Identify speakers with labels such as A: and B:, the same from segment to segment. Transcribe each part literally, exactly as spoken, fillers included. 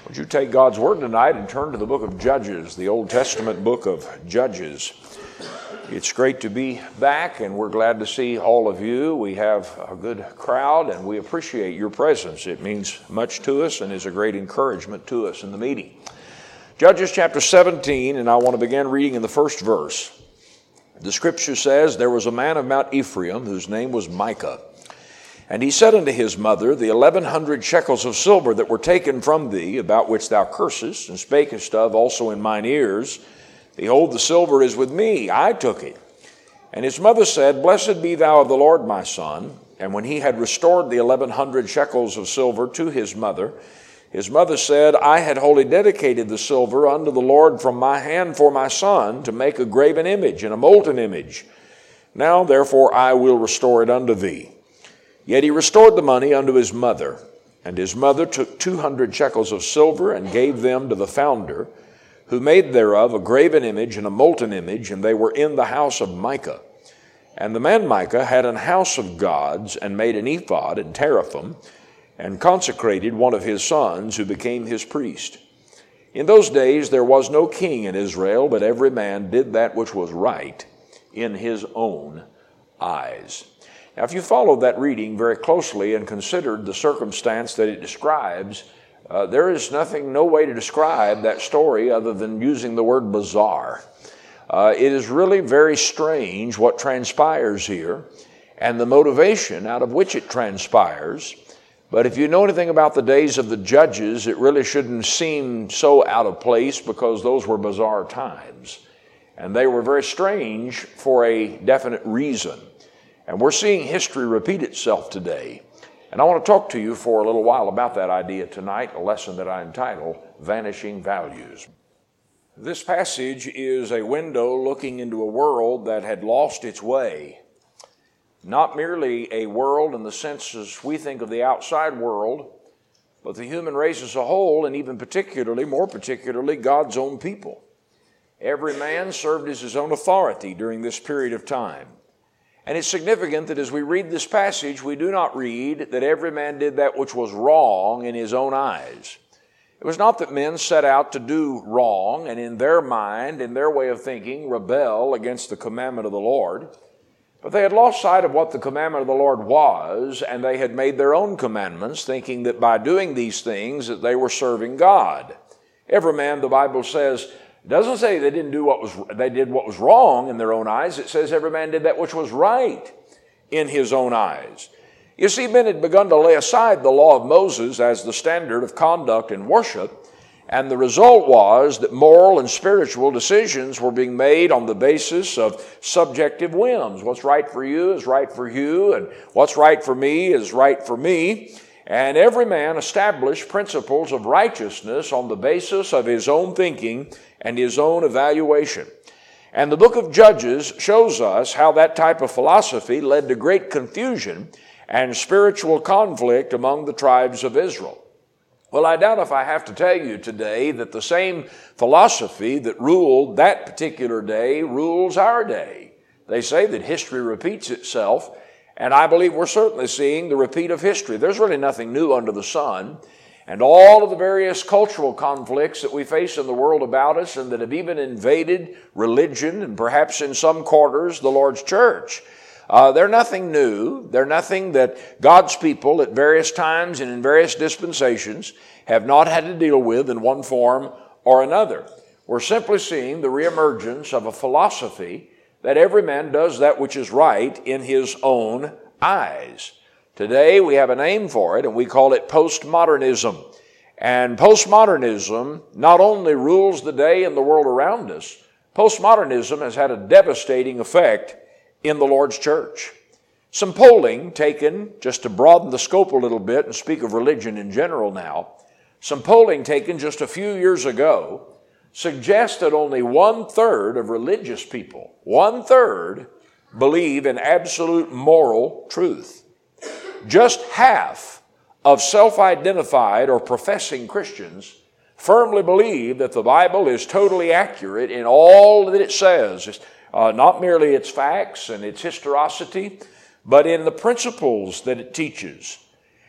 A: Would you take God's Word tonight and turn to the book of Judges, the Old Testament book of Judges. It's great to be back, and we're glad to see all of you. We have a good crowd, and we appreciate your presence. It means much to us and is a great encouragement to us in the meeting. Judges chapter seventeen, and I want to begin reading in the first verse. The scripture says, "There was a man of Mount Ephraim whose name was Micah. And he said unto his mother, The eleven hundred shekels of silver that were taken from thee, about which thou cursest, and spakest of also in mine ears, behold, the silver is with me, I took it. And his mother said, Blessed be thou of the Lord, my son. And when he had restored the eleven hundred shekels of silver to his mother, his mother said, I had wholly dedicated the silver unto the Lord from my hand for my son, to make a graven image and a molten image. Now therefore I will restore it unto thee. Yet he restored the money unto his mother, and his mother took two hundred shekels of silver and gave them to the founder, who made thereof a graven image and a molten image, and they were in the house of Micah. And the man Micah had an house of gods, and made an ephod and teraphim, and consecrated one of his sons, who became his priest. In those days there was no king in Israel, but every man did that which was right in his own eyes." Now, if you followed that reading very closely and considered the circumstance that it describes, uh, there is nothing, no way to describe that story other than using the word bizarre. Uh, it is really very strange what transpires here and the motivation out of which it transpires. But if you know anything about the days of the judges, it really shouldn't seem so out of place, because those were bizarre times. And they were very strange for a definite reason. And we're seeing history repeat itself today. And I want to talk to you for a little while about that idea tonight, a lesson that I entitle Vanishing Values. This passage is a window looking into a world that had lost its way. Not merely a world in the sense as we think of the outside world, but the human race as a whole, and even particularly, more particularly, God's own people. Every man served as his own authority during this period of time. And it's significant that as we read this passage, we do not read that every man did that which was wrong in his own eyes. It was not that men set out to do wrong and in their mind, in their way of thinking, rebel against the commandment of the Lord. But they had lost sight of what the commandment of the Lord was, and they had made their own commandments, thinking that by doing these things that they were serving God. Every man, the Bible says, it doesn't say they didn't do what was, they did what was wrong in their own eyes. It says every man did that which was right in his own eyes. You see, men had begun to lay aside the law of Moses as the standard of conduct and worship, and the result was that moral and spiritual decisions were being made on the basis of subjective whims. What's right for you is right for you, and what's right for me is right for me. And every man established principles of righteousness on the basis of his own thinking and his own evaluation. And the book of Judges shows us how that type of philosophy led to great confusion and spiritual conflict among the tribes of Israel. Well, I doubt if I have to tell you today that the same philosophy that ruled that particular day rules our day. They say that history repeats itself, and I believe we're certainly seeing the repeat of history. There's really nothing new under the sun. And all of the various cultural conflicts that we face in the world about us, and that have even invaded religion and perhaps in some quarters the Lord's church, uh, they're nothing new. They're nothing that God's people at various times and in various dispensations have not had to deal with in one form or another. We're simply seeing the reemergence of a philosophy that every man does that which is right in his own eyes. Today we have a name for it, and we call it postmodernism. And postmodernism not only rules the day in the world around us, postmodernism has had a devastating effect in the Lord's church. Some polling taken, just to broaden the scope a little bit and speak of religion in general now, some polling taken just a few years ago suggests that only one-third of religious people, one-third, believe in absolute moral truth. Just half of self-identified or professing Christians firmly believe that the Bible is totally accurate in all that it says, uh, not merely its facts and its historicity, but in the principles that it teaches.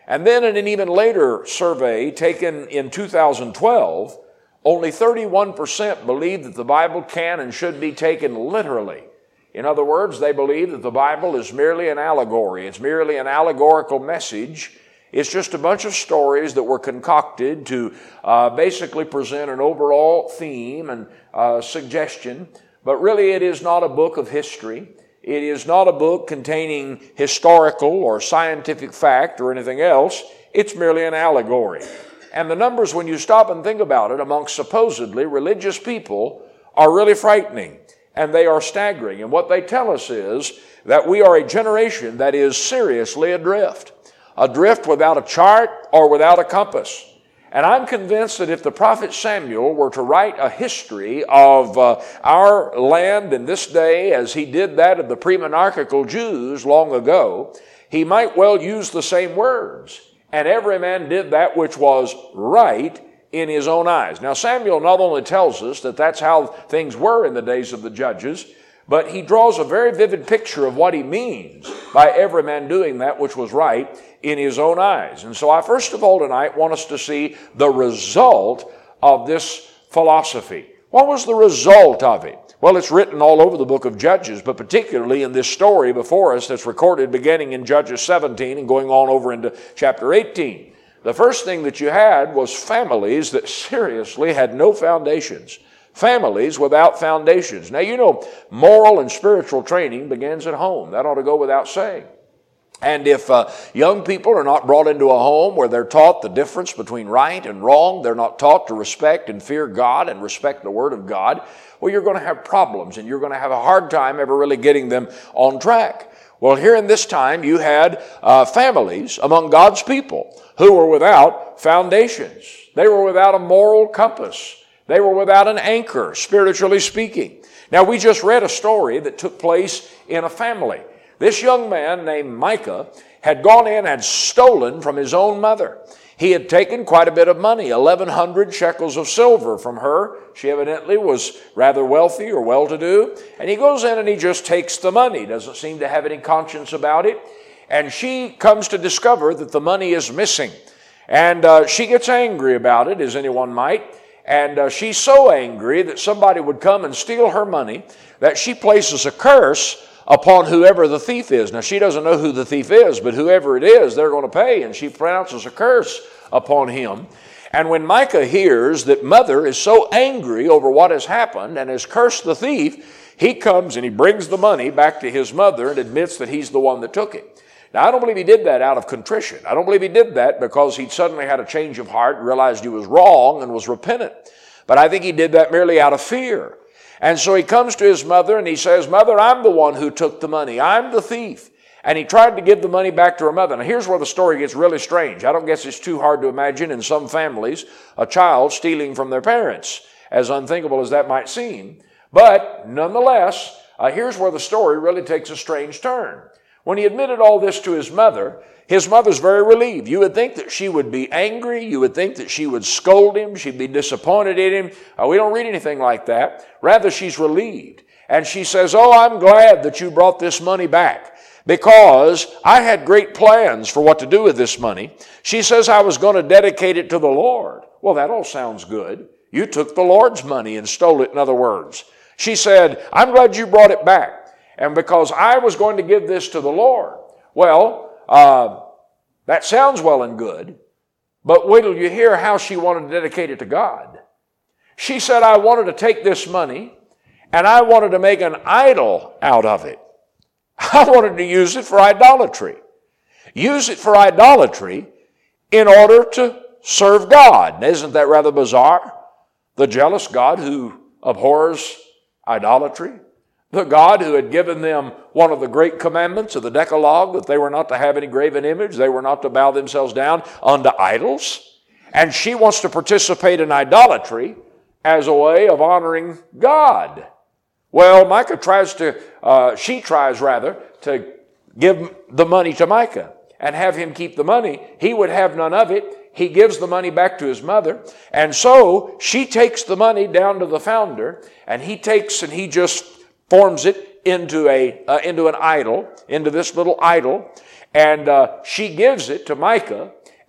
A: And then in an even later survey taken in two thousand twelve, only thirty-one percent believe that the Bible can and should be taken literally. In other words, they believe that the Bible is merely an allegory. It's merely an allegorical message. It's just a bunch of stories that were concocted to uh, basically present an overall theme and uh, suggestion. But really it is not a book of history. It is not a book containing historical or scientific fact or anything else. It's merely an allegory. And the numbers, when you stop and think about it, amongst supposedly religious people are really frightening. And they are staggering. And what they tell us is that we are a generation that is seriously adrift. Adrift without a chart or without a compass. And I'm convinced that if the prophet Samuel were to write a history of uh, our land in this day as he did that of the pre-monarchical Jews long ago, he might well use the same words. And every man did that which was right in his own eyes. Now, Samuel not only tells us that that's how things were in the days of the judges, but he draws a very vivid picture of what he means by every man doing that which was right in his own eyes. And so I first of all tonight want us to see the result of this philosophy. What was the result of it? Well, it's written all over the book of Judges, but particularly in this story before us that's recorded beginning in Judges seventeen and going on over into chapter eighteen. The first thing that you had was families that seriously had no foundations. Families without foundations. Now, you know, moral and spiritual training begins at home. That ought to go without saying. And if uh, young people are not brought into a home where they're taught the difference between right and wrong, they're not taught to respect and fear God and respect the Word of God, well, you're going to have problems and you're going to have a hard time ever really getting them on track. Well, here in this time, you had uh, families among God's people who were without foundations. They were without a moral compass. They were without an anchor, spiritually speaking. Now, we just read a story that took place in a family. This young man named Micah had gone in and had stolen from his own mother. He had taken quite a bit of money, eleven hundred shekels of silver from her. She evidently was rather wealthy or well-to-do. And he goes in and he just takes the money. Doesn't seem to have any conscience about it. And she comes to discover that the money is missing. And uh, she gets angry about it, as anyone might. And uh, she's so angry that somebody would come and steal her money that she places a curse upon whoever the thief is. Now, she doesn't know who the thief is, but whoever it is, they're going to pay. And she pronounces a curse upon him. And when Micah hears that mother is so angry over what has happened and has cursed the thief, he comes and he brings the money back to his mother and admits that he's the one that took it. Now, I don't believe he did that out of contrition. I don't believe he did that because he suddenly had a change of heart, realized he was wrong, and was repentant. But I think he did that merely out of fear. And so he comes to his mother and he says, "Mother, I'm the one who took the money. I'm the thief." And he tried to give the money back to her mother. Now, here's where the story gets really strange. I don't guess it's too hard to imagine in some families a child stealing from their parents, as unthinkable as that might seem. But nonetheless, uh, here's where the story really takes a strange turn. When he admitted all this to his mother, his mother's very relieved. You would think that she would be angry. You would think that she would scold him. She'd be disappointed in him. Uh, we don't read anything like that. Rather, she's relieved. And she says, "Oh, I'm glad that you brought this money back, because I had great plans for what to do with this money." She says, "I was going to dedicate it to the Lord." Well, that all sounds good. You took the Lord's money and stole it, in other words. She said, "I'm glad you brought it back. And because I was going to give this to the Lord." Well, uh, that sounds well and good, but wait till you hear how she wanted to dedicate it to God. She said, "I wanted to take this money and I wanted to make an idol out of it. I wanted to use it for idolatry. Use it for idolatry in order to serve God." Now, isn't that rather bizarre? The jealous God who abhors idolatry. The God who had given them one of the great commandments of the Decalogue, that they were not to have any graven image, they were not to bow themselves down unto idols. And she wants to participate in idolatry as a way of honoring God. Well, Micah tries to, uh, she tries rather, to give the money to Micah and have him keep the money. He would have none of it. He gives the money back to his mother. And so she takes the money down to the founder, and he takes and he just forms it into a uh, into an idol, into this little idol, and uh, she gives it to Micah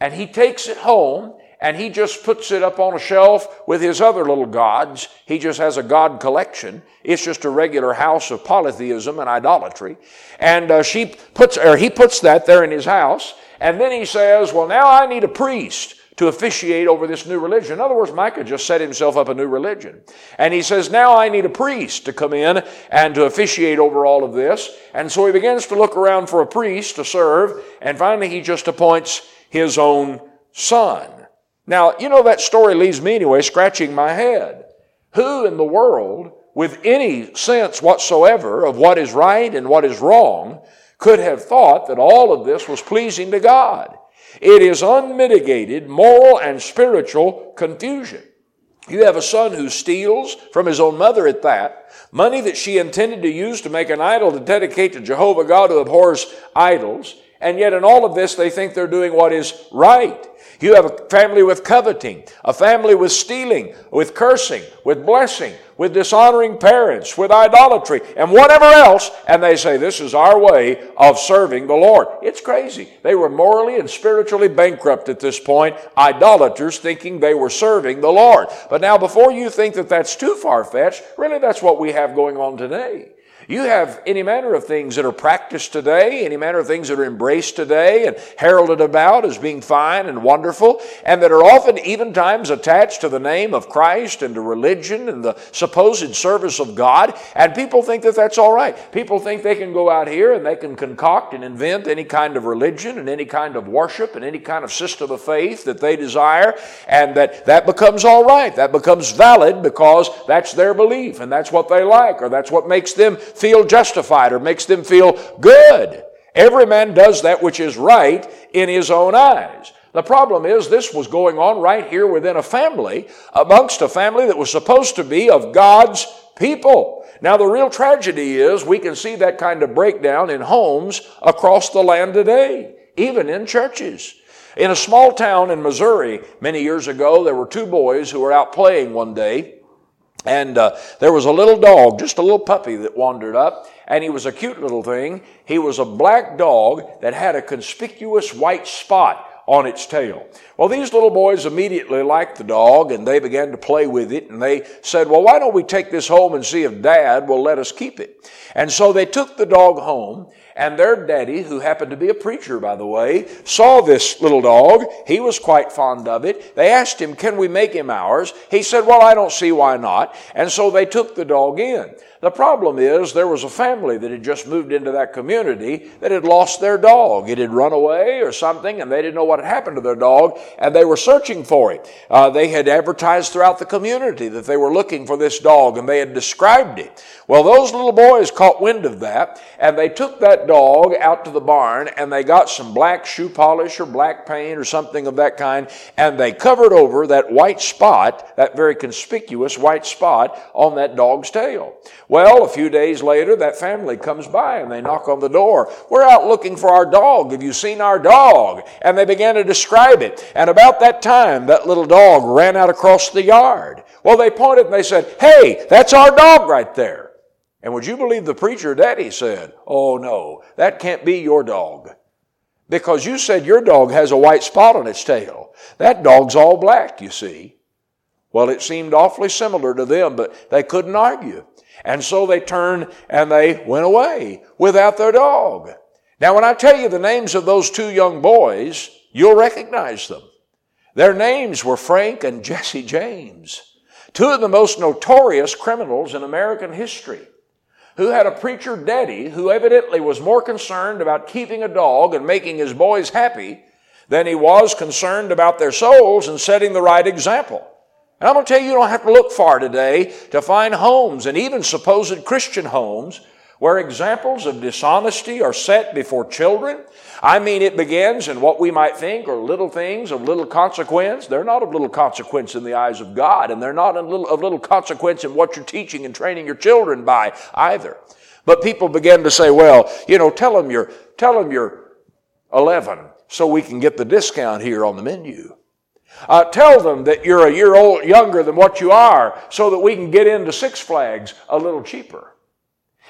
A: and he takes it home, and he just puts it up on a shelf with his other little gods. He just has a god collection. It's just a regular house of polytheism and idolatry. And uh, she puts, or he puts that there in his house. And then he says, well, now I need a priest to officiate over this new religion. In other words, Micah just set himself up a new religion. And he says, now I need a priest to come in and to officiate over all of this. And so he begins to look around for a priest to serve. And finally, he just appoints his own son. Now, you know, that story leaves me anyway scratching my head. Who in the world, with any sense whatsoever of what is right and what is wrong, could have thought that all of this was pleasing to God? It is unmitigated moral and spiritual confusion. You have a son who steals from his own mother at that, money that she intended to use to make an idol to dedicate to Jehovah God, who abhors idols, and yet in all of this they think they're doing what is right. You have a family with coveting, a family with stealing, with cursing, with blessing, with dishonoring parents, with idolatry, and whatever else, and they say, this is our way of serving the Lord. It's crazy. They were morally and spiritually bankrupt at this point, idolaters thinking they were serving the Lord. But now, before you think that that's too far-fetched, really that's what we have going on today. You have any manner of things that are practiced today, any manner of things that are embraced today and heralded about as being fine and wonderful, and that are often even times attached to the name of Christ and to religion and the supposed service of God, and people think that that's all right. People think they can go out here and they can concoct and invent any kind of religion and any kind of worship and any kind of system of faith that they desire, and that that becomes all right. That becomes valid because that's their belief and that's what they like, or that's what makes them feel justified or makes them feel good. Every man does that which is right in his own eyes. The problem is this was going on right here within a family, amongst a family that was supposed to be of God's people. Now the real tragedy is we can see that kind of breakdown in homes across the land today, even in churches. In a small town in Missouri many years ago, there were two boys who were out playing one day. And uh, there was a little dog, just a little puppy that wandered up, and he was a cute little thing. He was a black dog that had a conspicuous white spot on its tail. Well, these little boys immediately liked the dog, and they began to play with it, and they said, well, why don't we take this home and see if Dad will let us keep it? And so they took the dog home, and their daddy, who happened to be a preacher, by the way, saw this little dog. He was quite fond of it. They asked him, can we make him ours? He said, well, I don't see why not. And so they took the dog in. The problem is there was a family that had just moved into that community that had lost their dog. It had run away or something, and they didn't know what had happened to their dog, and they were searching for it. Uh, they had advertised throughout the community that they were looking for this dog, and they had described it. Well, those little boys caught wind of that, and they took that dog out to the barn, and they got some black shoe polish or black paint or something of that kind, and they covered over that white spot, that very conspicuous white spot on that dog's tail. Well, a few days later, that family comes by and they knock on the door. We're out looking for our dog. Have you seen our dog? And they began to describe it. And about that time, that little dog ran out across the yard. Well, they pointed and they said, hey, that's our dog right there. And would you believe the preacher daddy said, oh no, that can't be your dog. Because you said your dog has a white spot on its tail. That dog's all black, you see. Well, it seemed awfully similar to them, but they couldn't argue. And so they turned and they went away without their dog. Now, when I tell you the names of those two young boys, you'll recognize them. Their names were Frank and Jesse James, two of the most notorious criminals in American history, who had a preacher daddy who evidently was more concerned about keeping a dog and making his boys happy than he was concerned about their souls and setting the right example. And I'm going to tell you, you don't have to look far today to find homes, and even supposed Christian homes, where examples of dishonesty are set before children. I mean, it begins in what we might think are little things of little consequence. They're not of little consequence in the eyes of God, and they're not of little, of little consequence in what you're teaching and training your children by either. But people begin to say, well, you know, tell them you're, tell them you're eleven so we can get the discount here on the menu. Uh, tell them that you're a year old younger than what you are so that we can get into Six Flags a little cheaper.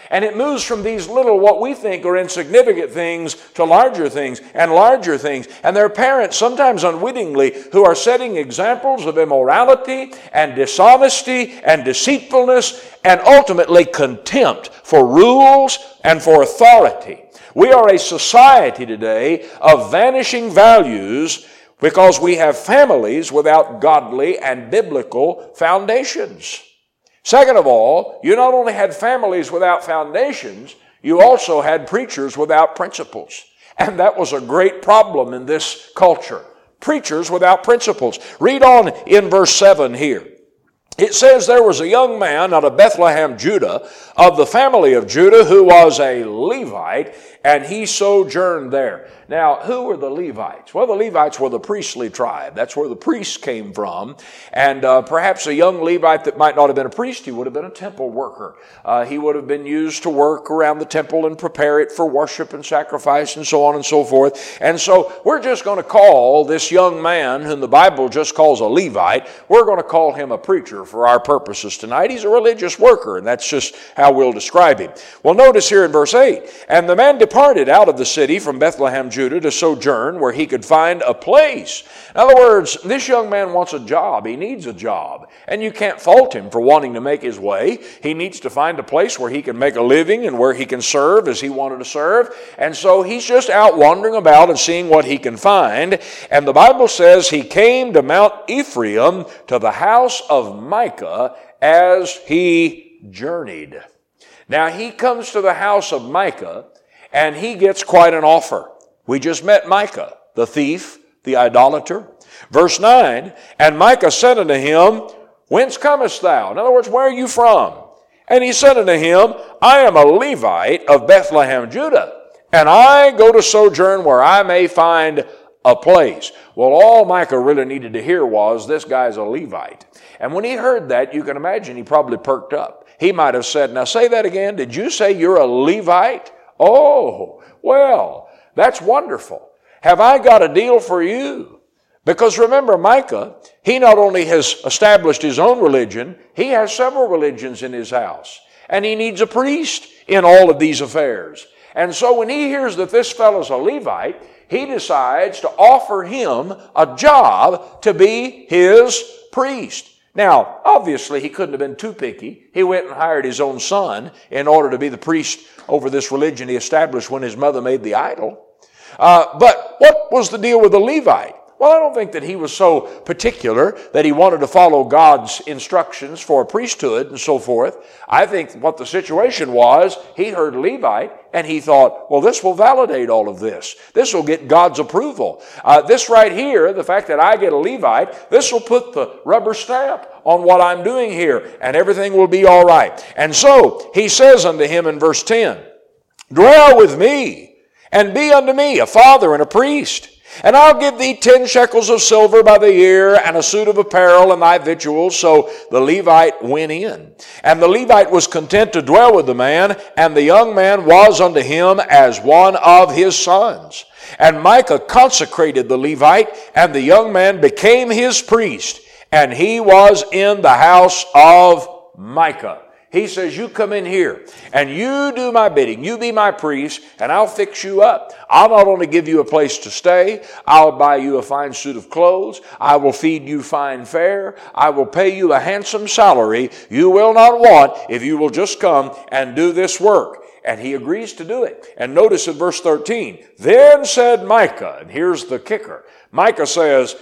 A: And it moves from these little, what we think are insignificant things, to larger things and larger things. And there are parents, sometimes unwittingly, who are setting examples of immorality and dishonesty and deceitfulness and ultimately contempt for rules and for authority. We are a society today of vanishing values because we have families without godly and biblical foundations. Second of all, you not only had families without foundations, you also had preachers without principles. And that was a great problem in this culture. Preachers without principles. Read on in verse seven here. It says, there was a young man out of Bethlehem, Judah, of the family of Judah, who was a Levite, and he sojourned there. Now, who were the Levites? Well, the Levites were the priestly tribe. That's where the priests came from. And uh, perhaps a young Levite that might not have been a priest, he would have been a temple worker. Uh, he would have been used to work around the temple and prepare it for worship and sacrifice and so on and so forth. And so we're just going to call this young man, whom the Bible just calls a Levite, we're going to call him a preacher for our purposes tonight. He's a religious worker, and that's just how we'll describe him. Well, notice here in verse eight, and the man departed out of the city from Bethlehem, Judah, to sojourn where he could find a place. In other words, this young man wants a job. He needs a job. And you can't fault him for wanting to make his way. He needs to find a place where he can make a living and where he can serve as he wanted to serve. And so he's just out wandering about and seeing what he can find. And the Bible says he came to Mount Ephraim, to the house of Micah, as he journeyed. Now he comes to the house of Micah, and he gets quite an offer. We just met Micah, the thief, the idolater. Verse nine, and Micah said unto him, whence comest thou? In other words, where are you from? And he said unto him, I am a Levite of Bethlehem, Judah, and I go to sojourn where I may find a place. Well, all Micah really needed to hear was, this guy's a Levite. And when he heard that, you can imagine he probably perked up. He might have said, now say that again. Did you say you're a Levite? Oh, well, that's wonderful. Have I got a deal for you? Because remember, Micah, he not only has established his own religion, he has several religions in his house. And he needs a priest in all of these affairs. And so when he hears that this fellow's a Levite, he decides to offer him a job to be his priest. Now, obviously, he couldn't have been too picky. He went and hired his own son in order to be the priest over this religion he established when his mother made the idol. Uh, but what was the deal with the Levite? Well, I don't think that he was so particular that he wanted to follow God's instructions for priesthood and so forth. I think what the situation was, he heard Levite and he thought, well, this will validate all of this. This will get God's approval. Uh, this right here, the fact that I get a Levite, this will put the rubber stamp on what I'm doing here, and everything will be all right. And so he says unto him in verse ten, dwell with me, and be unto me a father and a priest. And I'll give thee ten shekels of silver by the year, and a suit of apparel, and thy victuals. So the Levite went in. And the Levite was content to dwell with the man, and the young man was unto him as one of his sons. And Micah consecrated the Levite, and the young man became his priest, and he was in the house of Micah. He says, you come in here and you do my bidding. You be my priest and I'll fix you up. I'll not only give you a place to stay, I'll buy you a fine suit of clothes. I will feed you fine fare. I will pay you a handsome salary. You will not want if you will just come and do this work. And he agrees to do it. And notice in verse thirteen, then said Micah, and here's the kicker. Micah says,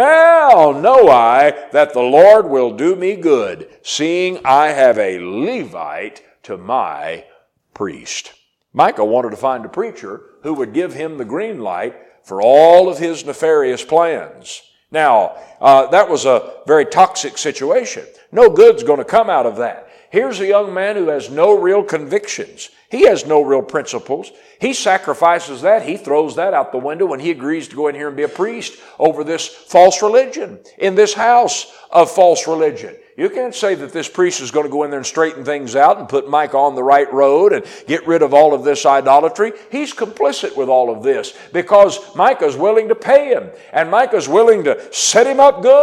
A: now know I that the Lord will do me good, seeing I have a Levite to my priest. Micah wanted to find a preacher who would give him the green light for all of his nefarious plans. Now, uh, that was a very toxic situation. No good's going to come out of that. Here's a young man who has no real convictions. He has no real principles. He sacrifices that. He throws that out the window when he agrees to go in here and be a priest over this false religion, in this house of false religion. You can't say that this priest is going to go in there and straighten things out and put Micah on the right road and get rid of all of this idolatry. He's complicit with all of this because Micah's willing to pay him, and Micah's willing to set him up good.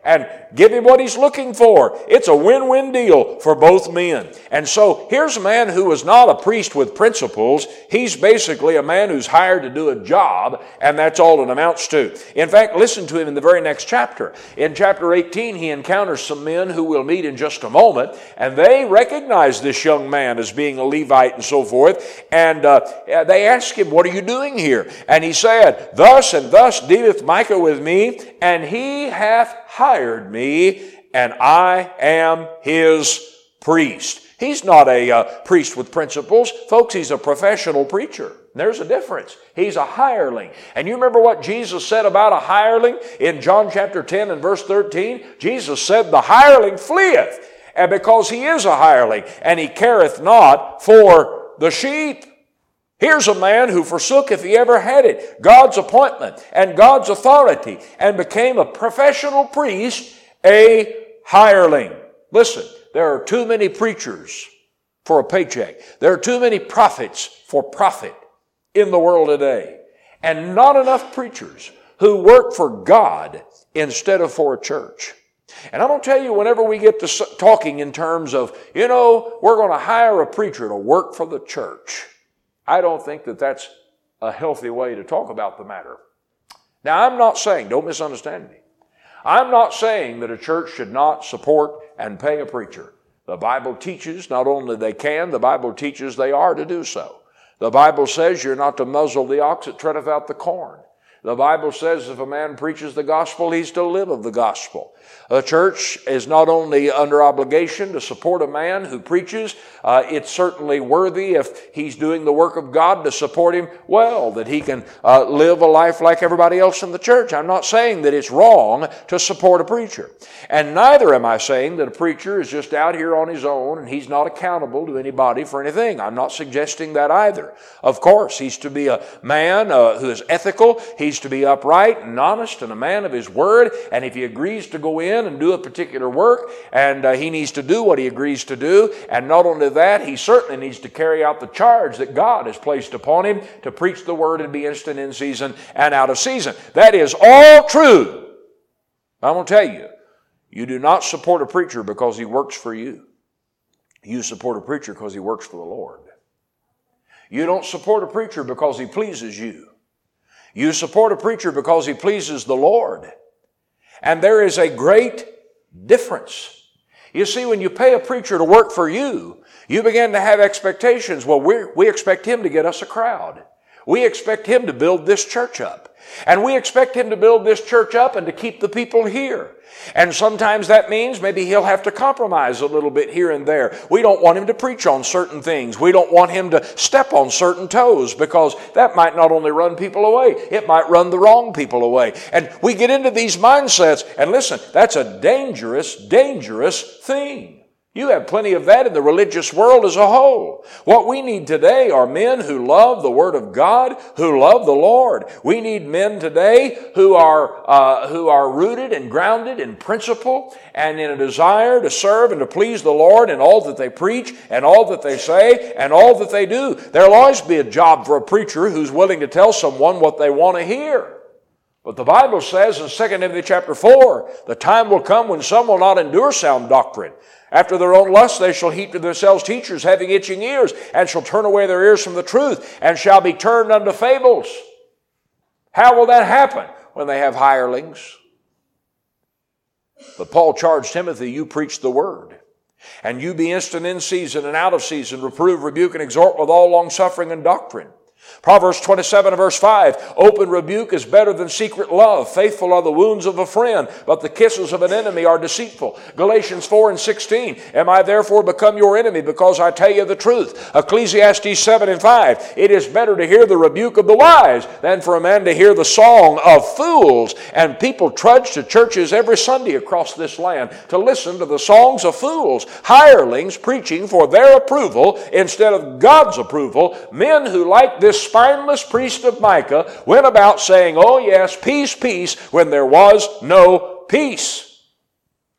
A: and give him what he's looking for. It's a win-win deal for both men. And so here's a man who is not a priest with principles. He's basically a man who's hired to do a job, and that's all it amounts to. In fact, listen to him in the very next chapter. In chapter eighteen, he encounters some men who we'll meet in just a moment, and they recognize this young man as being a Levite and so forth, and uh, they ask him, what are you doing here? And he said, thus and thus dealeth Micah with me, and he hath hired me, and I am his priest. He's not a uh, priest with principles. Folks, he's a professional preacher. There's a difference. He's a hireling. And you remember what Jesus said about a hireling in John chapter ten and verse thirteen? Jesus said, the hireling fleeth, and because he is a hireling, and he careth not for the sheep. Here's a man who forsook, if he ever had it, God's appointment and God's authority and became a professional priest, a hireling. Listen, there are too many preachers for a paycheck. There are too many prophets for profit in the world today, and not enough preachers who work for God instead of for a church. And I'm going to tell you, whenever we get to talking in terms of, you know, we're going to hire a preacher to work for the church, I don't think that that's a healthy way to talk about the matter. Now, I'm not saying, don't misunderstand me, I'm not saying that a church should not support and pay a preacher. The Bible teaches not only they can, the Bible teaches they are to do so. The Bible says you're not to muzzle the ox that treadeth out the corn. The Bible says if a man preaches the gospel, he's to live of the gospel. A church is not only under obligation to support a man who preaches, uh, it's certainly worthy if he's doing the work of God to support him well, that he can uh, live a life like everybody else in the church. I'm not saying that it's wrong to support a preacher. And neither am I saying that a preacher is just out here on his own and he's not accountable to anybody for anything. I'm not suggesting that either. Of course, he's to be a man uh, who is ethical. He's to be upright and honest and a man of his word. And if he agrees to go in and do a particular work, and uh, he needs to do what he agrees to do, and not only that, he certainly needs to carry out the charge that God has placed upon him to preach the word and be instant in season and out of season. That is all true. I'm going to tell you, you do not support a preacher because he works for you. You support a preacher because he works for the Lord. You don't support a preacher because he pleases you. You support a preacher because he pleases the Lord. And there is a great difference. You see, when you pay a preacher to work for you, you begin to have expectations. Well, we we expect him to get us a crowd. We expect him to build this church up. And we expect him to build this church up and to keep the people here. And sometimes that means maybe he'll have to compromise a little bit here and there. We don't want him to preach on certain things. We don't want him to step on certain toes, because that might not only run people away, it might run the wrong people away. And we get into these mindsets, and listen, that's a dangerous, dangerous thing. You have plenty of that in the religious world as a whole. What we need today are men who love the Word of God, who love the Lord. We need men today who are uh, who are rooted and grounded in principle and in a desire to serve and to please the Lord in all that they preach and all that they say and all that they do. There'll always be a job for a preacher who's willing to tell someone what they want to hear. But the Bible says in Second Timothy chapter four, the time will come when some will not endure sound doctrine. After their own lust they shall heap to themselves teachers having itching ears, and shall turn away their ears from the truth, and shall be turned unto fables. How will that happen? When they have hirelings. But Paul charged Timothy, you preach the word, and you be instant in season and out of season, reprove, rebuke, and exhort with all longsuffering and doctrine. Proverbs twenty-seven and verse five, open rebuke is better than secret love. Faithful are the wounds of a friend, but the kisses of an enemy are deceitful. Galatians four and sixteen, am I therefore become your enemy because I tell you the truth? Ecclesiastes seven and five, it is better to hear the rebuke of the wise than for a man to hear the song of fools. And people trudge to churches every Sunday across this land to listen to the songs of fools, hirelings preaching for their approval instead of God's approval. Men who, like this spineless priest of Micah, went about saying, oh yes, peace, peace, when there was no peace.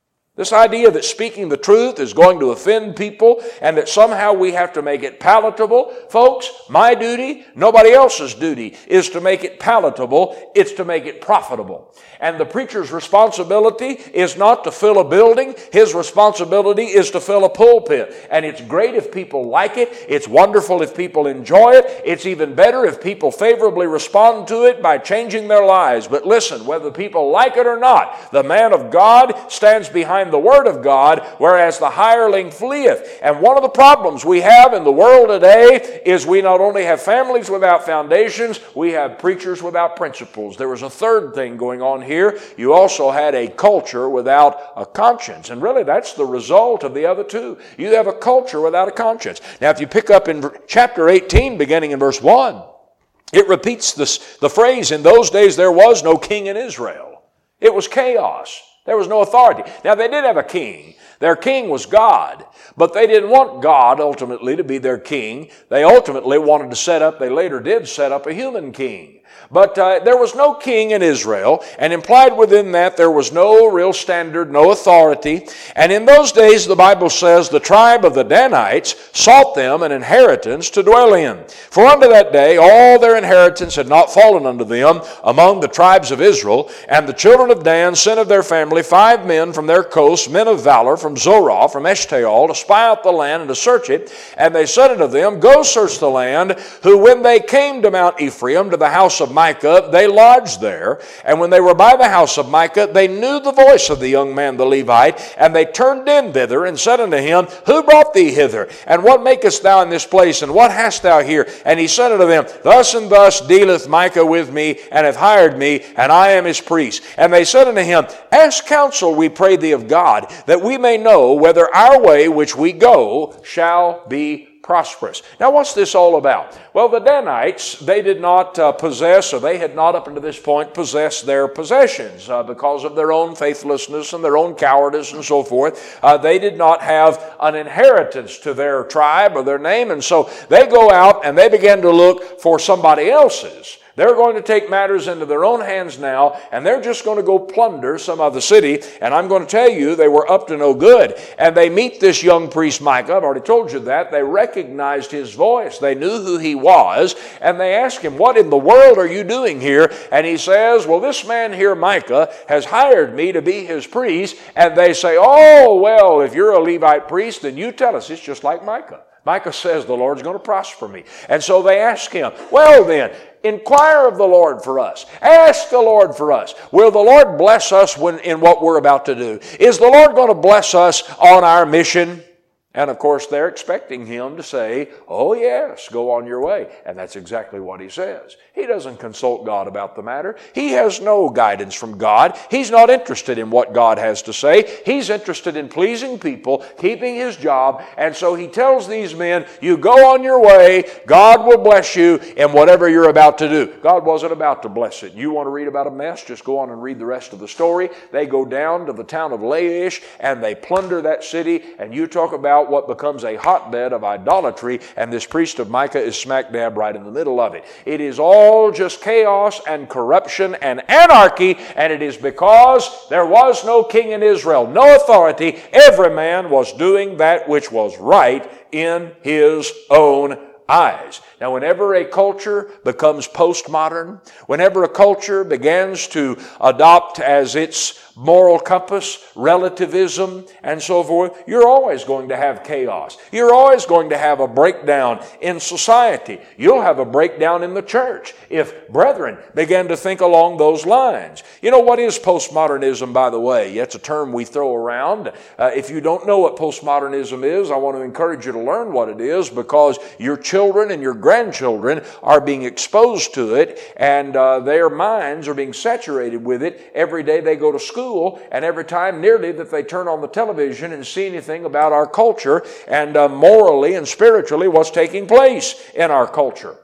A: This idea that speaking the truth is going to offend people and that somehow we have to make it palatable. Folks, my duty, nobody else's duty, is to make it palatable. It's to make it profitable. And the preacher's responsibility is not to fill a building. His responsibility is to fill a pulpit. And it's great if people like it. It's wonderful if people enjoy it. It's even better if people favorably respond to it by changing their lives. But listen, whether people like it or not, the man of God stands behind the Word of God, whereas the hireling fleeth. And one of the problems we have in the world today is we not only have families without foundations, we have preachers without principles. There was a third thing going on here. You also had a culture without a conscience. And really that's the result of the other two. You have a culture without a conscience. Now if you pick up in chapter eighteen, beginning in verse one, it repeats this, the phrase, in those days there was no king in Israel. It was chaos. There was no authority. Now, they did have a king. Their king was God, but they didn't want God ultimately to be their king. They ultimately wanted to set up, they later did set up a human king. But uh, there was no king in Israel, and implied within that there was no real standard, no authority. And in those days, the Bible says, the tribe of the Danites sought them an inheritance to dwell in. For unto that day all their inheritance had not fallen unto them among the tribes of Israel. And the children of Dan sent of their family five men from their coasts, men of valor, from Zorah, from Eshtaol, to spy out the land and to search it. And they said unto them, Go search the land. Who when they came to Mount Ephraim, to the house of Micah, they lodged there. And when they were by the house of Micah, they knew the voice of the young man the Levite, and they turned in thither, and said unto him, Who brought thee hither? And what makest thou in this place? And what hast thou here? And he said unto them, Thus and thus dealeth Micah with me, and hath hired me, and I am his priest. And they said unto him, Ask counsel, we pray thee, of God, that we may know whether our way which we go shall be prosperous. Now, what's this all about? Well, the Danites, they did not uh, possess, or they had not up until this point possessed their possessions uh, because of their own faithlessness and their own cowardice and so forth. Uh, they did not have an inheritance to their tribe or their name, and so they go out and they begin to look for somebody else's. They're going to take matters into their own hands now, and they're just going to go plunder some other city. And I'm going to tell you, they were up to no good. And they meet this young priest Micah. I've already told you that. They recognized his voice. They knew who he was. And they ask him, What in the world are you doing here? And he says, Well, this man here, Micah, has hired me to be his priest. And they say, Oh, well, if you're a Levite priest, then you tell us. It's just like Micah. Micah says the Lord's going to prosper me. And so they ask him, Well then, inquire of the Lord for us. Ask the Lord for us. Will the Lord bless us when, in what we're about to do? Is the Lord going to bless us on our mission? And of course, they're expecting him to say, Oh yes, go on your way. And that's exactly what he says. He doesn't consult God about the matter. He has no guidance from God. He's not interested in what God has to say. He's interested in pleasing people, keeping his job. And so he tells these men, You go on your way. God will bless you in whatever you're about to do. God wasn't about to bless it. You want to read about a mess? Just go on and read the rest of the story. They go down to the town of Laish and they plunder that city. And you talk about what becomes a hotbed of idolatry, and this priest of Micah is smack dab right in the middle of it. It is all just chaos and corruption and anarchy, and it is because there was no king in Israel, no authority. Every man was doing that which was right in his own eyes. Now, whenever a culture becomes postmodern, whenever a culture begins to adopt as its moral compass relativism and so forth, you're always going to have chaos. You're always going to have a breakdown in society. You'll have a breakdown in the church if brethren begin to think along those lines. You know, what is postmodernism, by the way? It's a term we throw around. Uh, if you don't know what postmodernism is, I want to encourage you to learn what it is, because your children and your grandchildren are being exposed to it, and uh, their minds are being saturated with it every day they go to school. And every time nearly that they turn on the television and see anything about our culture and uh, morally and spiritually what's taking place in our culture.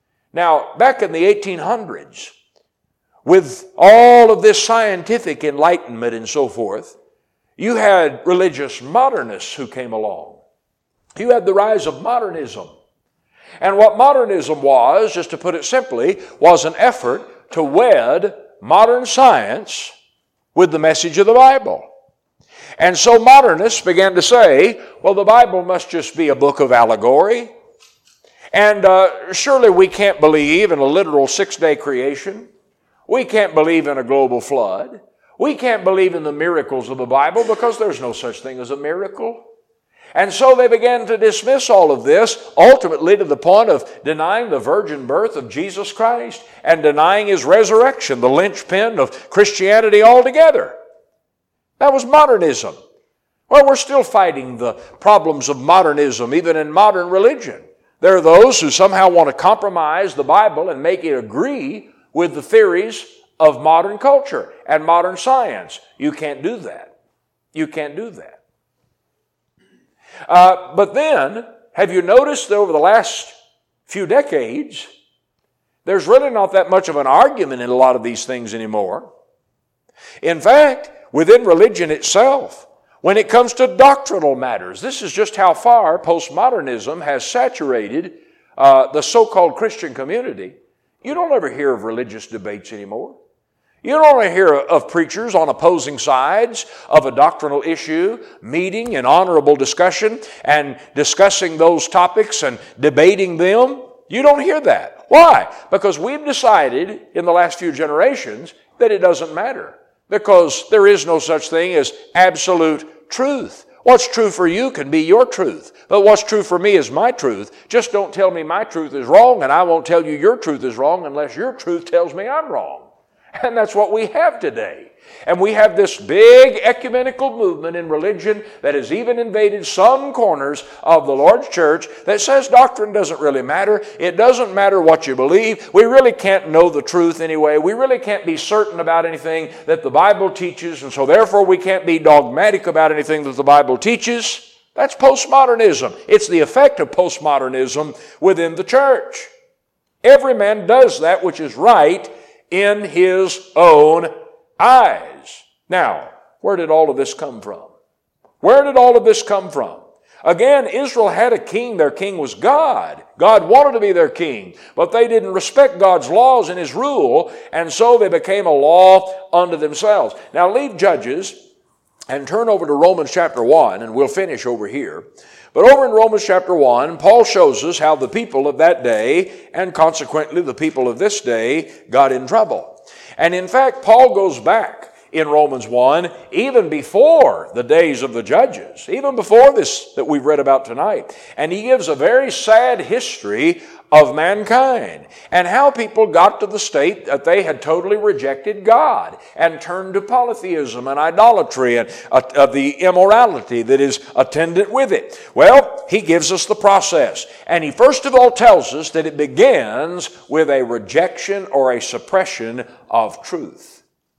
A: Now, back in the eighteen hundreds, with all of this scientific enlightenment and so forth, you had religious modernists who came along. You had the rise of modernism. And what modernism was, just to put it simply, was an effort to wed modern science with the message of the Bible. And so modernists began to say, well, the Bible must just be a book of allegory. And uh, surely we can't believe in a literal six-day creation. We can't believe in a global flood. We can't believe in the miracles of the Bible because there's no such thing as a miracle. And so they began to dismiss all of this, ultimately to the point of denying the virgin birth of Jesus Christ and denying His resurrection, the linchpin of Christianity altogether. That was modernism. Well, we're still fighting the problems of modernism, even in modern religion. There are those who somehow want to compromise the Bible and make it agree with the theories of modern culture and modern science. You can't do that. You can't do that. Uh, but then, have you noticed that over the last few decades, there's really not that much of an argument in a lot of these things anymore. In fact, within religion itself, when it comes to doctrinal matters, this is just how far postmodernism has saturated uh, the so-called Christian community. You don't ever hear of religious debates anymore. You don't ever hear of preachers on opposing sides of a doctrinal issue, meeting in honorable discussion and discussing those topics and debating them. You don't hear that. Why? Because we've decided in the last few generations that it doesn't matter. Because there is no such thing as absolute truth. What's true for you can be your truth. But what's true for me is my truth. Just don't tell me my truth is wrong, and I won't tell you your truth is wrong unless your truth tells me I'm wrong. And that's what we have today. And we have this big ecumenical movement in religion that has even invaded some corners of the Lord's church that says doctrine doesn't really matter. It doesn't matter what you believe. We really can't know the truth anyway. We really can't be certain about anything that the Bible teaches, and so therefore we can't be dogmatic about anything that the Bible teaches. That's postmodernism. It's the effect of postmodernism within the church. Every man does that which is right in his own eyes. Now, where did all of this come from? Where did all of this come from? Again, Israel had a king. Their king was God. God wanted to be their king, but they didn't respect God's laws and His rule, and so they became a law unto themselves. Now, leave Judges and turn over to Romans chapter one, and we'll finish over here. But over in Romans chapter one, Paul shows us how the people of that day, and consequently the people of this day, got in trouble. And in fact, Paul goes back in Romans one, even before the days of the judges, even before this that we've read about tonight. And he gives a very sad history of mankind and how people got to the state that they had totally rejected God and turned to polytheism and idolatry and uh, uh, the immorality that is attendant with it. Well, he gives us the process. And he first of all tells us that it begins with a rejection or a suppression of truth.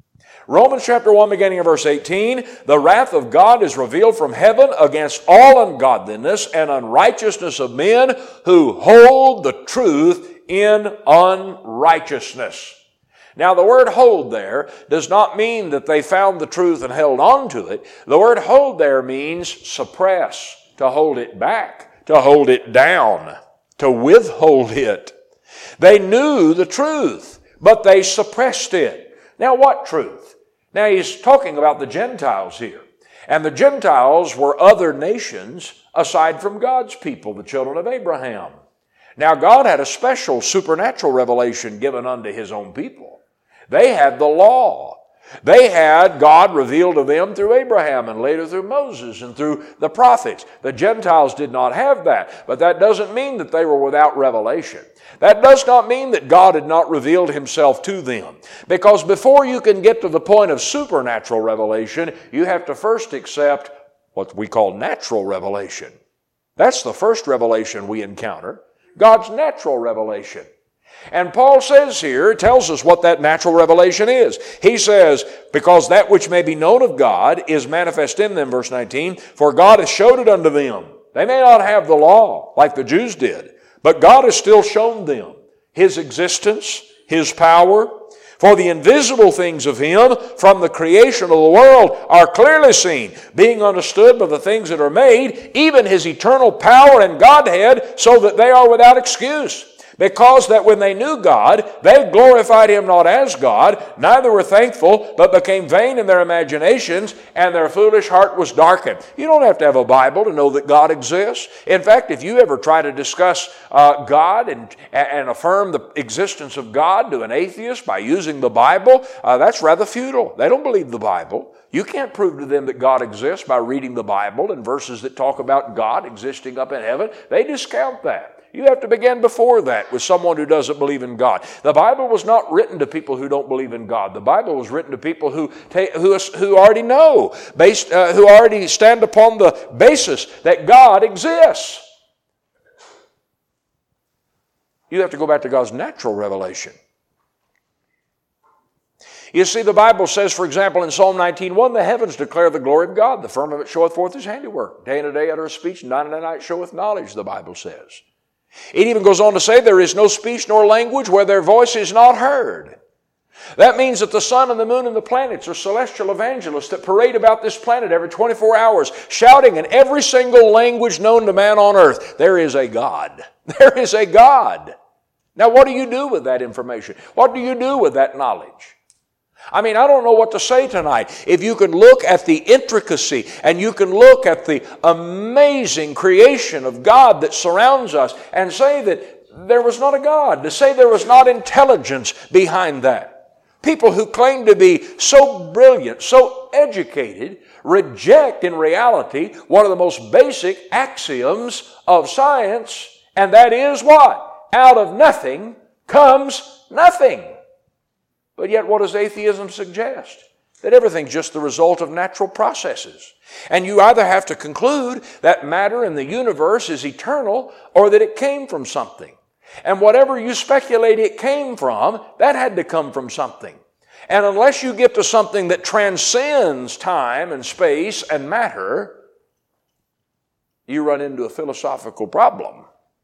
A: Romans chapter one, beginning of verse eighteen, the wrath of God is revealed from heaven against all ungodliness and unrighteousness of men who hold the truth in unrighteousness. Now, the word hold there does not mean that they found the truth and held on to it. The word hold there means suppress, to hold it back, to hold it down, to withhold it. They knew the truth, but they suppressed it. Now, what truth? Now, he's talking about the Gentiles here. And the Gentiles were other nations aside from God's people, the children of Abraham. Now, God had a special supernatural revelation given unto His own people. They had the law. They had God revealed to them through Abraham and later through Moses and through the prophets. The Gentiles did not have that, but that doesn't mean that they were without revelation. That does not mean that God had not revealed Himself to them. Because before you can get to the point of supernatural revelation, you have to first accept what we call natural revelation. That's the first revelation we encounter, God's natural revelation. And Paul says here, tells us what that natural revelation is. He says, because that which may be known of God is manifest in them, verse nineteen, for God has showed it unto them. They may not have the law like the Jews did, but God has still shown them His existence, His power. For the invisible things of Him from the creation of the world are clearly seen, being understood by the things that are made, even His eternal power and Godhead, so that they are without excuse. Because that when they knew God, they glorified Him not as God, neither were thankful, but became vain in their imaginations, and their foolish heart was darkened. You don't have to have a Bible to know that God exists. In fact, if you ever try to discuss uh, God and, and affirm the existence of God to an atheist by using the Bible, uh, that's rather futile. They don't believe the Bible. You can't prove to them that God exists by reading the Bible and verses that talk about God existing up in heaven. They discount that. You have to begin before that with someone who doesn't believe in God. The Bible was not written to people who don't believe in God. The Bible was written to people who ta- who, who already know, based, uh, who already stand upon the basis that God exists. You have to go back to God's natural revelation. You see, the Bible says, for example, in Psalm nineteen one, the heavens declare the glory of God. The firmament showeth forth His handiwork. Day and a day uttereth speech, and night and a night showeth knowledge, the Bible says. It even goes on to say, there is no speech nor language where their voice is not heard. That means that the sun and the moon and the planets are celestial evangelists that parade about this planet every twenty-four hours, shouting in every single language known to man on earth, there is a God. There is a God. Now, what do you do with that information? What do you do with that knowledge? I mean, I don't know what to say tonight. If you can look at the intricacy and you can look at the amazing creation of God that surrounds us and say that there was not a God, to say there was not intelligence behind that. People who claim to be so brilliant, so educated, reject in reality one of the most basic axioms of science, and that is what? Out of nothing comes nothing. But yet, what does atheism suggest? That everything's just the result of natural processes. And you either have to conclude that matter in the universe is eternal or that it came from something. And whatever you speculate it came from, that had to come from something. And unless you get to something that transcends time and space and matter, you run into a philosophical problem.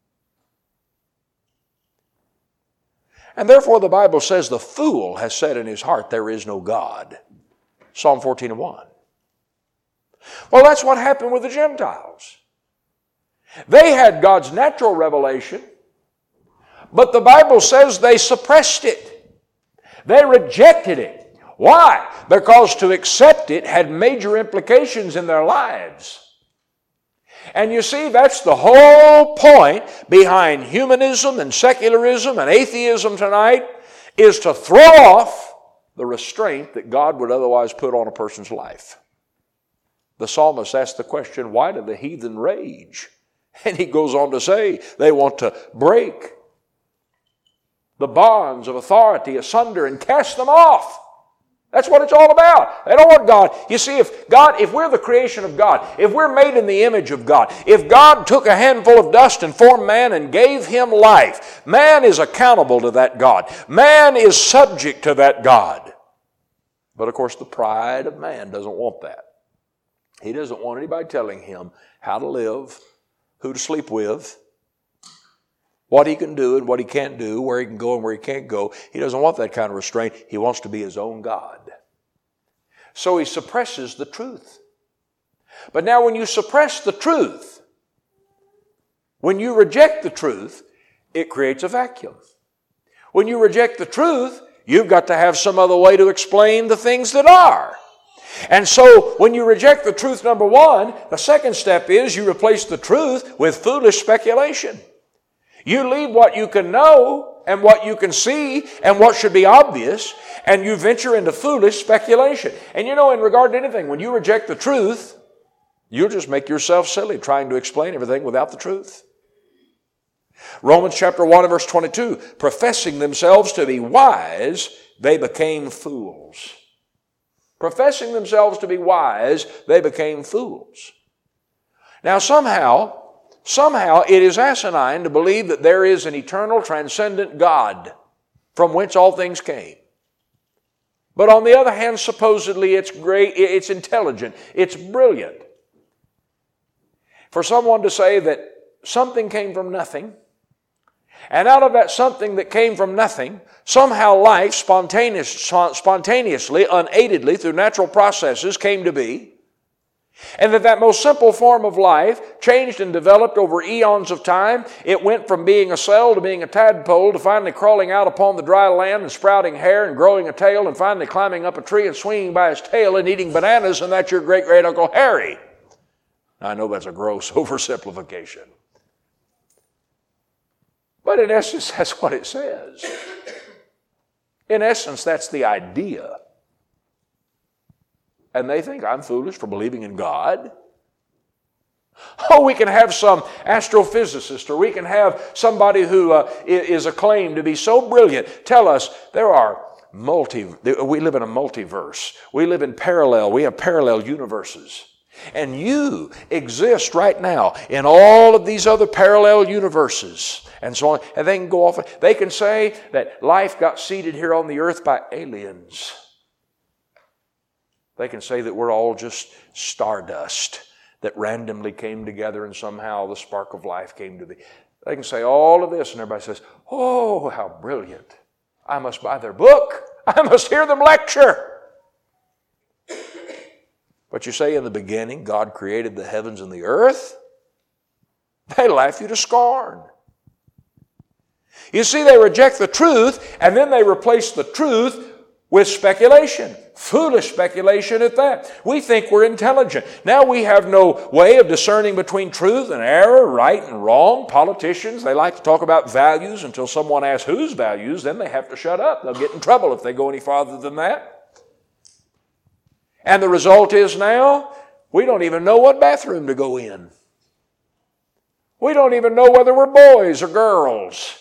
A: And therefore the Bible says the fool has said in his heart, there is no God. Psalm fourteen and one. Well, that's what happened with the Gentiles. They had God's natural revelation, but the Bible says they suppressed it. They rejected it. Why? Because to accept it had major implications in their lives. And you see, that's the whole point behind humanism and secularism and atheism tonight, is to throw off the restraint that God would otherwise put on a person's life. The psalmist asked the question, why do the heathen rage? And he goes on to say, they want to break the bonds of authority asunder and cast them off. That's what it's all about. They don't want God. You see, if God, if we're the creation of God, if we're made in the image of God, if God took a handful of dust and formed man and gave him life, man is accountable to that God. Man is subject to that God. But of course, the pride of man doesn't want that. He doesn't want anybody telling him how to live, who to sleep with, what he can do and what he can't do, where he can go and where he can't go. He doesn't want that kind of restraint. He wants to be his own God. So he suppresses the truth. But now when you suppress the truth, when you reject the truth, it creates a vacuum. When you reject the truth, you've got to have some other way to explain the things that are. And so when you reject the truth, number one, the second step is you replace the truth with foolish speculation. You leave what you can know and what you can see and what should be obvious, and you venture into foolish speculation. And you know, in regard to anything, when you reject the truth, you'll just make yourself silly trying to explain everything without the truth. Romans chapter one and verse twenty-two, professing themselves to be wise, they became fools. Professing themselves to be wise, they became fools. Now somehow, Somehow it is asinine to believe that there is an eternal, transcendent God from whence all things came. But on the other hand, supposedly it's great, it's intelligent, it's brilliant. For someone to say that something came from nothing, and out of that something that came from nothing, somehow life spontaneous, spontaneously, unaidedly, through natural processes came to be, And that that most simple form of life changed and developed over eons of time. It went from being a cell to being a tadpole to finally crawling out upon the dry land and sprouting hair and growing a tail and finally climbing up a tree and swinging by his tail and eating bananas, and that's your great-great-uncle Harry. I know that's a gross oversimplification. But in essence, that's what it says. In essence, that's the idea. And they think I'm foolish for believing in God. Oh, we can have some astrophysicist, or we can have somebody who uh, is acclaimed to be so brilliant tell us there are multi, we live in a multiverse. We live in parallel, we have parallel universes. And you exist right now in all of these other parallel universes and so on. And they can go off, they can say that life got seeded here on the earth by aliens. They can say that we're all just stardust that randomly came together and somehow the spark of life came to be. They can say all of this and everybody says, oh, how brilliant. I must buy their book. I must hear them lecture. But you say in the beginning, God created the heavens and the earth. They laugh you to scorn. You see, they reject the truth and then they replace the truth with speculation. Foolish speculation at that. We think we're intelligent. Now we have no way of discerning between truth and error, right and wrong. Politicians, they like to talk about values until someone asks whose values, then they have to shut up. They'll get in trouble if they go any farther than that. And the result is now, we don't even know what bathroom to go in. We don't even know whether we're boys or girls.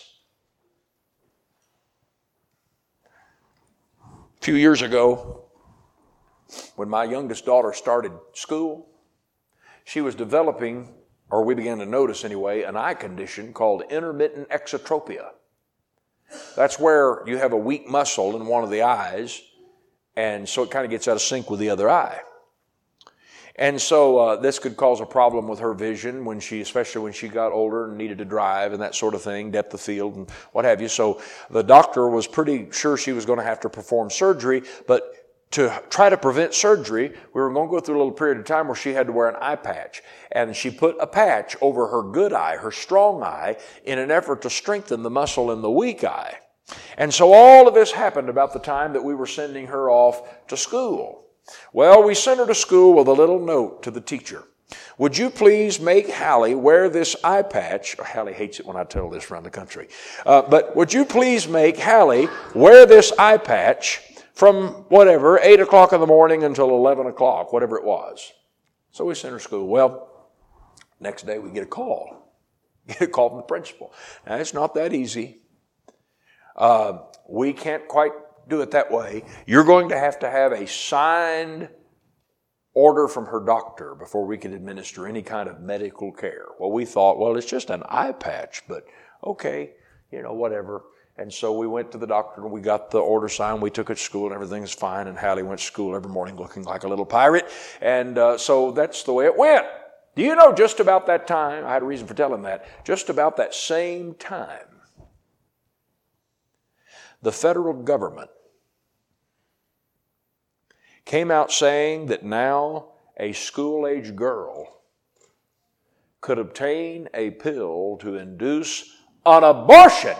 A: A few years ago, when my youngest daughter started school, she was developing, or we began to notice anyway, an eye condition called intermittent exotropia. That's where you have a weak muscle in one of the eyes, and so it kind of gets out of sync with the other eye. And so uh, this could cause a problem with her vision when she, especially when she got older and needed to drive and that sort of thing, depth of field and what have you. So the doctor was pretty sure she was going to have to perform surgery, but to try to prevent surgery, we were going to go through a little period of time where she had to wear an eye patch. And she put a patch over her good eye, her strong eye, in an effort to strengthen the muscle in the weak eye. And so all of this happened about the time that we were sending her off to school. Well, we sent her to school with a little note to the teacher. Would you please make Hallie wear this eye patch? Hallie hates it when I tell this around the country. Uh, but would you please make Hallie wear this eye patch from whatever, eight o'clock in the morning until eleven o'clock, whatever it was. So we sent her to school. Well, next day we get a call. Get a call from the principal. Now, it's not that easy. Uh, we can't quite do it that way. You're going to have to have a signed order from her doctor before we can administer any kind of medical care. Well, we thought, well, it's just an eye patch, but okay, you know, whatever. And so we went to the doctor and we got the order signed. We took it to school and everything's fine. And Hallie went to school every morning looking like a little pirate. And uh, so that's the way it went. Do you know just about that time, I had a reason for telling that, just about that same time, the federal government came out saying that now a school-age girl could obtain a pill to induce an abortion.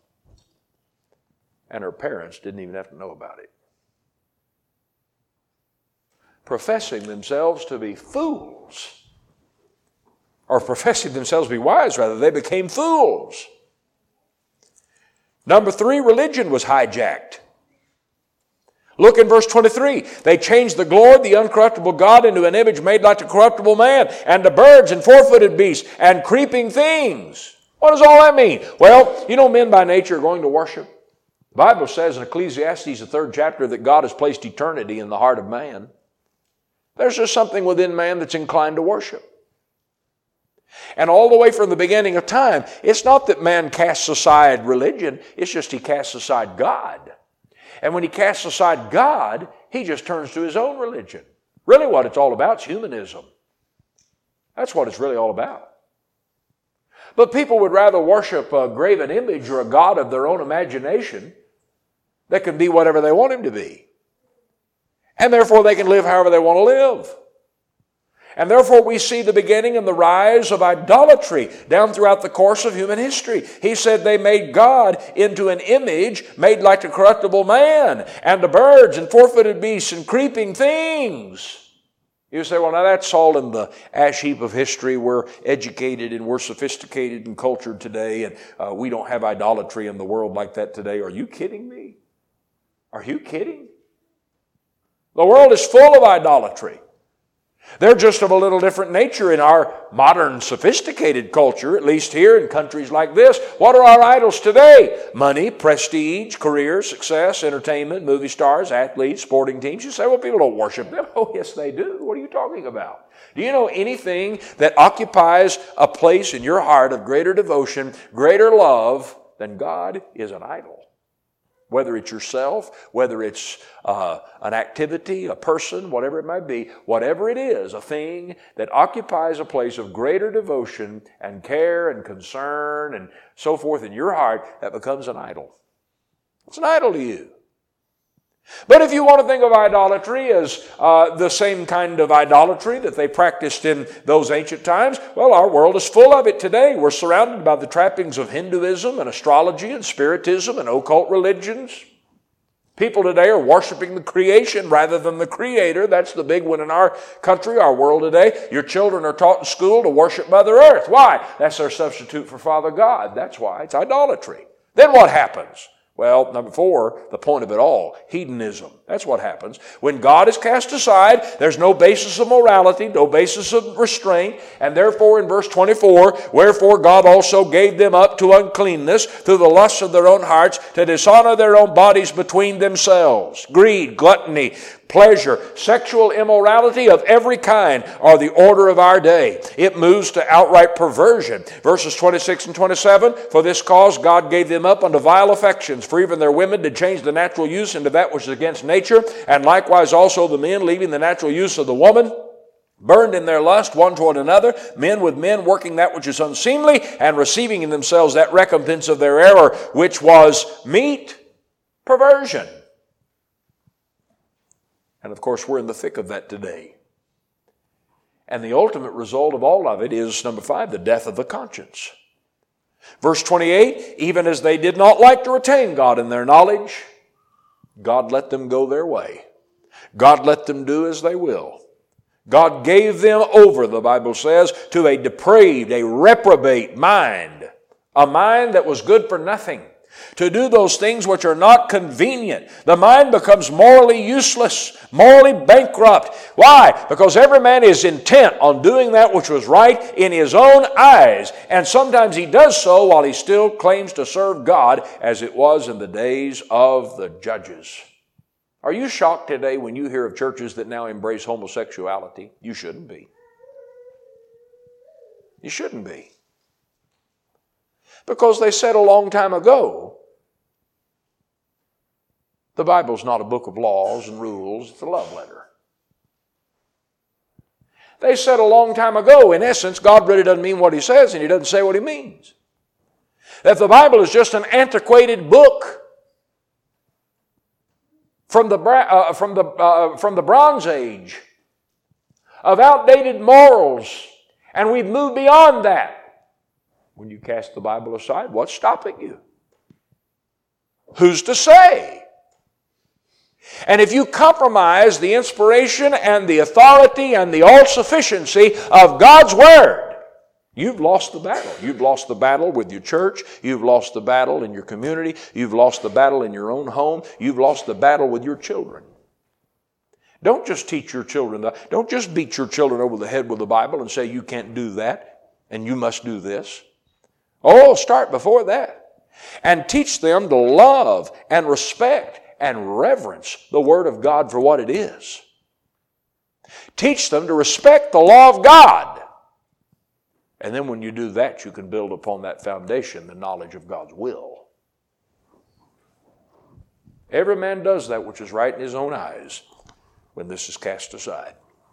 A: And her parents didn't even have to know about it. Professing themselves to be fools, or professing themselves to be wise, rather, they became fools. Number three, religion was hijacked. Look in verse twenty-three. They changed the Lord, the uncorruptible God, into an image made like the corruptible man, and to birds and four-footed beasts and creeping things. What does all that mean? Well, you know men by nature are going to worship. The Bible says in Ecclesiastes, the third chapter, that God has placed eternity in the heart of man. There's just something within man that's inclined to worship. And all the way from the beginning of time, it's not that man casts aside religion, it's just he casts aside God. And when he casts aside God, he just turns to his own religion. Really what it's all about is humanism. That's what it's really all about. But people would rather worship a graven image or a god of their own imagination that can be whatever they want him to be. And therefore they can live however they want to live. And therefore we see the beginning and the rise of idolatry down throughout the course of human history. He said they made God into an image made like a corruptible man, and the birds and four-footed beasts and creeping things. You say, well, now that's all in the ash heap of history. We're educated and we're sophisticated and cultured today, and uh, we don't have idolatry in the world like that today. Are you kidding me? Are you kidding? The world is full of idolatry. They're just of a little different nature in our modern sophisticated culture, at least here in countries like this. What are our idols today? Money, prestige, career, success, entertainment, movie stars, athletes, sporting teams. You say, well, people don't worship them. Oh, yes, they do. What are you talking about? Do you know anything that occupies a place in your heart of greater devotion, greater love than God is an idol? Whether it's yourself, whether it's uh, an activity, a person, whatever it might be, whatever it is, a thing that occupies a place of greater devotion and care and concern and so forth in your heart, that becomes an idol. It's an idol to you. But if you want to think of idolatry as uh, the same kind of idolatry that they practiced in those ancient times, well, our world is full of it today. We're surrounded by the trappings of Hinduism and astrology and spiritism and occult religions. People today are worshiping the creation rather than the Creator. That's the big one in our country, our world today. Your children are taught in school to worship Mother Earth. Why? That's their substitute for Father God. That's why. It's idolatry. Then what happens? Well, number four, the point of it all, hedonism. That's what happens. When God is cast aside, there's no basis of morality, no basis of restraint, and therefore in verse twenty-four, wherefore God also gave them up to uncleanness through the lusts of their own hearts, to dishonor their own bodies between themselves. Greed, gluttony, pleasure, sexual immorality of every kind are the order of our day. It moves to outright perversion. Verses twenty-six and twenty-seven, for this cause God gave them up unto vile affections, for even their women did change the natural use into that which is against nature, and likewise also the men, leaving the natural use of the woman, burned in their lust one toward another, men with men working that which is unseemly, and receiving in themselves that recompense of their error, which was meat, perversion. And of course, we're in the thick of that today. And the ultimate result of all of it is, number five, the death of the conscience. Verse twenty-eight, even as they did not like to retain God in their knowledge, God let them go their way. God let them do as they will. God gave them over, the Bible says, to a depraved, a reprobate mind, a mind that was good for nothing, to do those things which are not convenient. The mind becomes morally useless, morally bankrupt. Why? Because every man is intent on doing that which was right in his own eyes. And sometimes he does so while he still claims to serve God, as it was in the days of the judges. Are you shocked today when you hear of churches that now embrace homosexuality? You shouldn't be. You shouldn't be. Because they said a long time ago, the Bible's not a book of laws and rules, it's a love letter. They said a long time ago, in essence, God really doesn't mean what He says and He doesn't say what He means. That the Bible is just an antiquated book from the, uh, from the, uh, from the Bronze Age of outdated morals, and we've moved beyond that. When you cast the Bible aside, what's stopping you? Who's to say? And if you compromise the inspiration and the authority and the all-sufficiency of God's Word, you've lost the battle. You've lost the battle with your church. You've lost the battle in your community. You've lost the battle in your own home. You've lost the battle with your children. Don't just teach your children. Don't just beat your children over the head with the Bible and say you can't do that and you must do this. Oh, start before that. And teach them to love and respect and reverence the Word of God for what it is. Teach them to respect the law of God. And then when you do that, you can build upon that foundation the knowledge of God's will. Every man does that which is right in his own eyes when this is cast aside.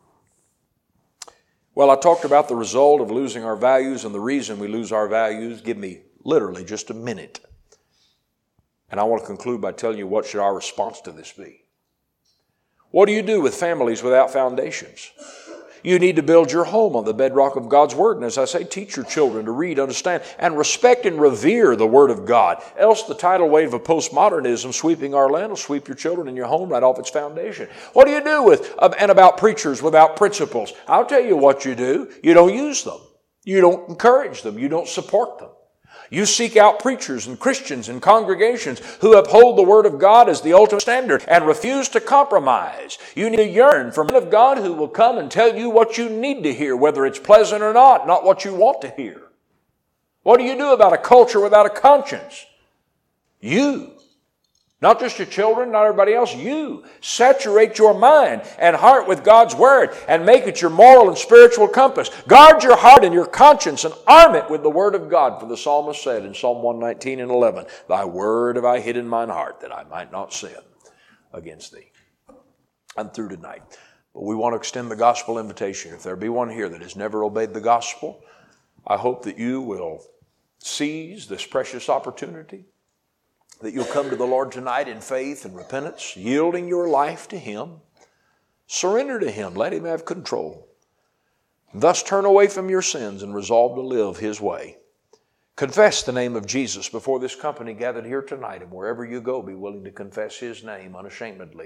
A: Well, I talked about the result of losing our values and the reason we lose our values. Give me literally just a minute. And I want to conclude by telling you what should our response to this be. What do you do with families without foundations? You need to build your home on the bedrock of God's Word. And as I say, teach your children to read, understand, and respect and revere the Word of God. Else the tidal wave of postmodernism sweeping our land will sweep your children and your home right off its foundation. What do you do with and about preachers without principles? I'll tell you what you do. You don't use them. You don't encourage them. You don't support them. You seek out preachers and Christians and congregations who uphold the Word of God as the ultimate standard and refuse to compromise. You need to yearn for men of God who will come and tell you what you need to hear, whether it's pleasant or not, not what you want to hear. What do you do about a culture without a conscience? You. Not just your children, not everybody else. You saturate your mind and heart with God's Word and make it your moral and spiritual compass. Guard your heart and your conscience and arm it with the Word of God. For the psalmist said in Psalm one nineteen and eleven, Thy word have I hid in mine heart that I might not sin against Thee. I'm through tonight. But we want to extend the gospel invitation. If there be one here that has never obeyed the gospel, I hope that you will seize this precious opportunity, that you'll come to the Lord tonight in faith and repentance, yielding your life to Him. Surrender to Him. Let Him have control. Thus turn away from your sins and resolve to live His way. Confess the name of Jesus before this company gathered here tonight, and wherever you go, be willing to confess His name unashamedly.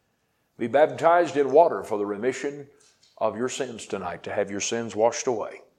A: Be baptized in water for the remission of your sins tonight, to have your sins washed away.